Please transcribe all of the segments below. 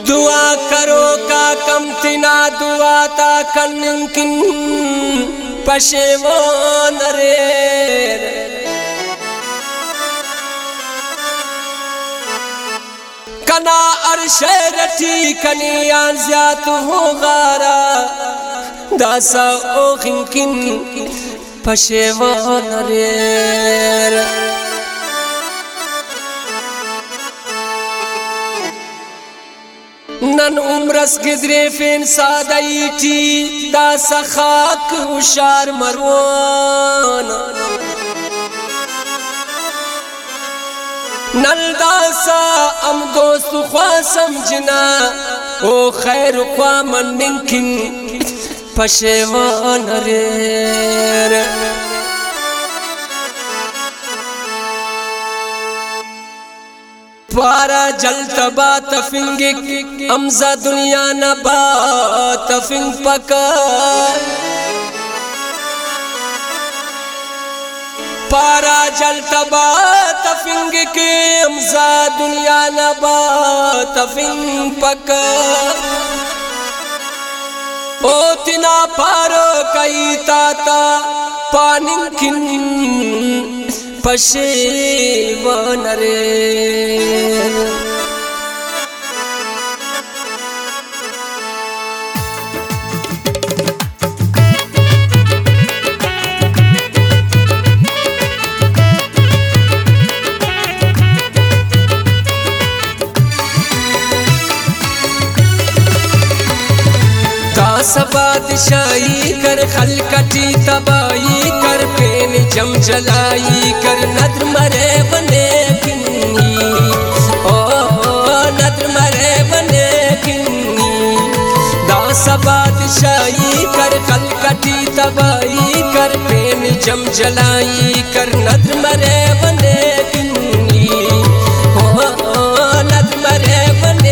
दुआ करो का कम तिना दुआ ता कन्किन पशेवान रे कना अरशे रठी कनिया ज़्यात हो गारा दासा ओ खिंकिन पशेवान रे नन उम्रस गिदरे फेन सादाईटी दासा खाक उशार मरवान नल दासा अम दोस्त ख्वा समझना ओ खैर ख्वा मन निंकिन पशेवान रे पारा जल तबा तफिंग अमजा दुनिया न बा तफिंग पका पारा जल तबा तफिंग के अमजा दुनिया न बा तफिंग पका ओ तिना पारो कई ताता पानिंकिन पशेवान रे बादशाही कर खलकटी तबाही कर पेन जम जलाई कर नद्र मरे बने किन्नी ओ नद्र मरे बने किन्नी दास बादशाही कर खलकटी तबाही कर पेन जम जलाई कर नद्र मरे बने किन्नी ओ नद्र मरे बने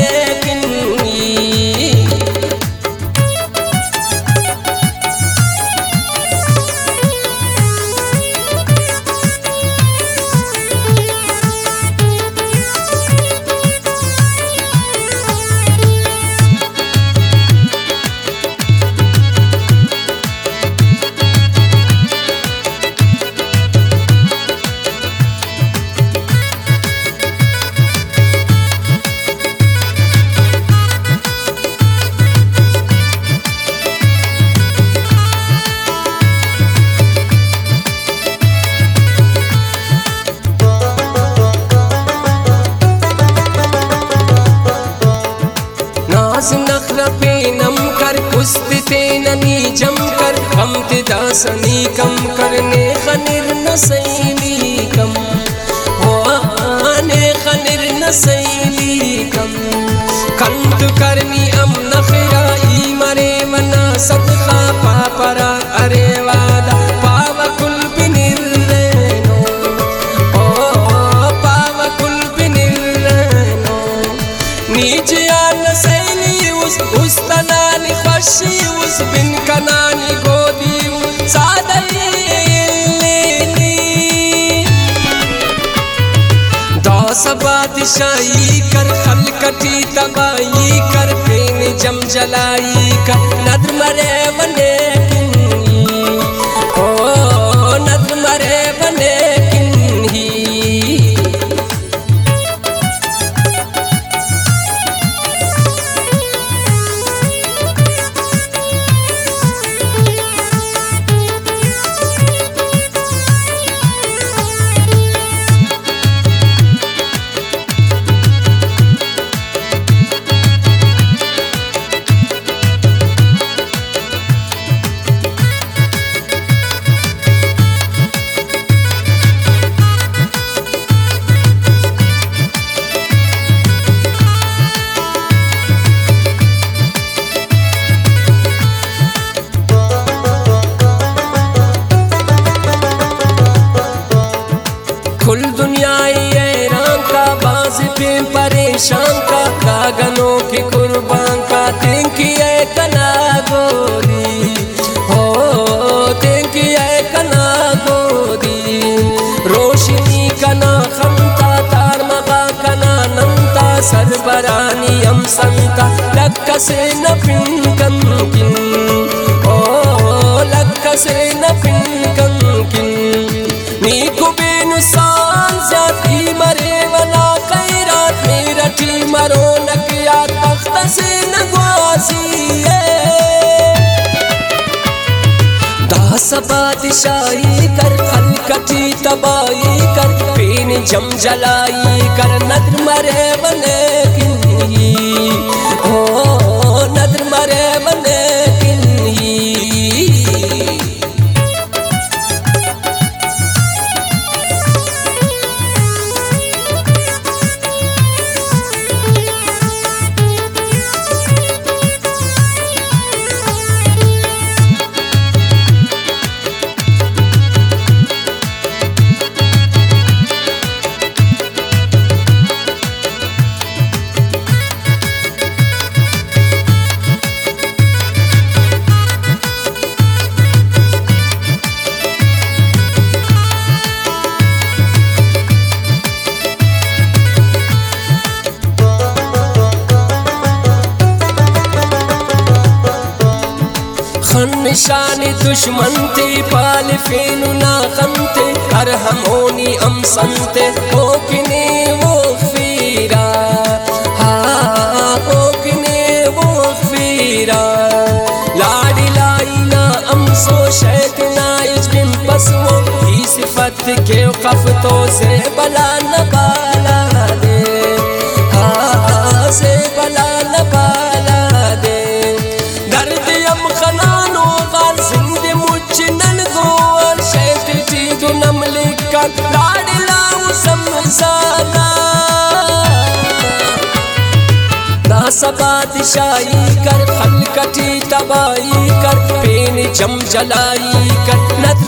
नखरा पे नम कर कुस्ती ते ननी जम कर हम ते दासनी कम करने खनिर नसैली कम हो आने खनिर नसैली कम कंत करनी अम नखरा ई मरे मना सदका पापरा अरे वादा पाव कुल बिनिर रेनो ओ पाव कुल बिनिर रेनो नीचे उस तनानी खुशी उस बिन कनानी गोदी सादली दास बादशाही कर खलकटी तबाही कर पेन जम जलाई कर नद्र मरे बने ओ नद्र मरे बने कुल दुनिया ऐरान का बाज पे परेशान का कागनों की कुर्बान का तिंकी कना गोरी हो तिंकी कना गोरी रोशनी कना खमता तार मगा कना नंता सरबरानी हम संता लक्का से न पिंकन किन ओ लक्का से न पिंकन किन नीकु बेनु सान जाती मरे वला खैरात मेरा टी मरो नकिया तख्त से न ग्वासी दास बादशाही कर खलकटी तबाही कर पेन जम जलाई कर नद्र मरे बने किन्ही ओ नद्र मरे बने किन्ही निशानी दुश्मन ते पाल फेनु ना खंते हर हमोनी अम संते ओ किने वो फीरा ओ किने वो फीरा लाड़ी लाई ना अम सो शैक ना इस बिन पसवो ही सिफत के खफतो से बला न बाला दे से बला न बाला दे दर्द अम खना जिंदे मुचनन गोर शैत चीजु नमलिका लाड़िलाऊ समझाना दास बादशाही कर खलकटी तबाही कर पेन जम जलाई कर नद